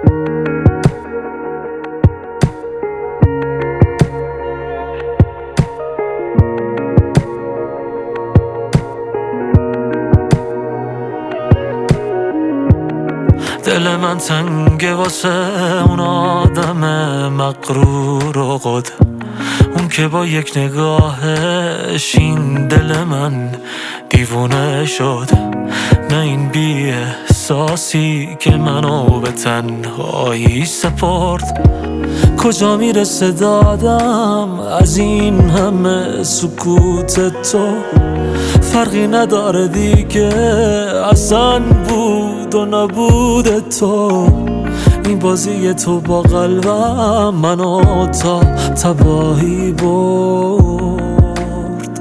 دل من تنگه واسه اون آدم مغرور و قد، اون که با یک نگاهش این دل من دیوونه شد. نه این بی احساسی که منو به تنهایی سپرد. کجا میرسه دادم از این همه سکوت تو؟ فرقی نداره دیگه اصلا بود و نبود تو. این بازی تو با قلبم منو تا تباهی برد.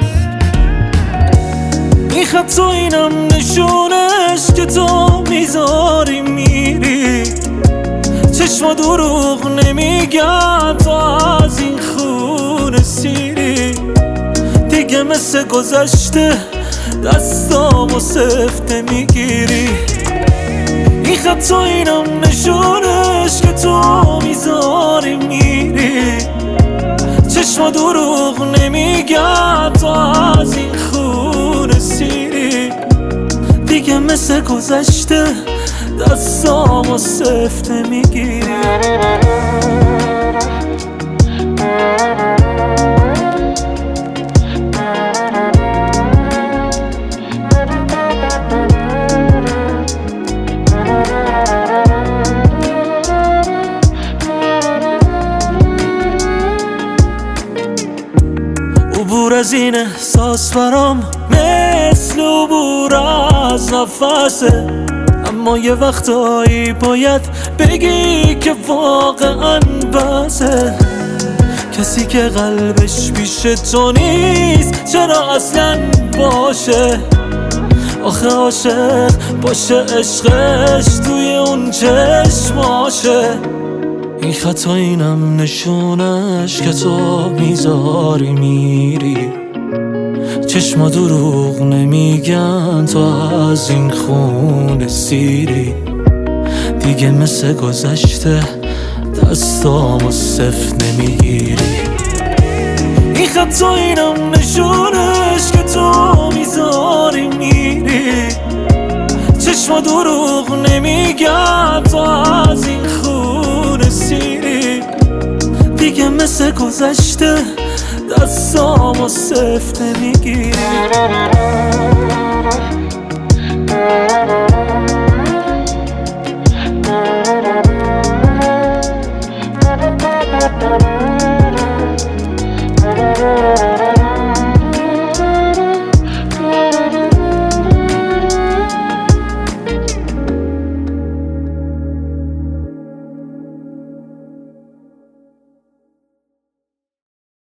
این خط و اینم نشونش که تو میذاری میری. چشم دروغ نمیگن تو از این خون سیری. دیگه مثل گذشته دستامو سفته میگیری. این خط و اینم نشونش که تو میذاری میری. چشم دروغ نمیگن تو از این خون سیری. دیگه مثل گذشته دستامو سفته میگیری. عبور از این احساس برام مثل عبور از نفسه. اما یه وقتایی باید بگی که واقعا بسه. کسی که قلبش پیش تو نیست چرا اصلا باشه؟ آخه عاشق باشه عشقش توی اون چشماشه. این خط و اینم نشونش که تو میذاری میری. چشما دروغ نمیگن تو از این خون سیری. دیگه مثل گذشته دستامو صفر نمیگیری. این خط و اینم نشونش که تو میذاری میری. چشما دروغ نمیگن تو از این خون سیری. دیگه مثل گذشته دستامو سفته میگیری.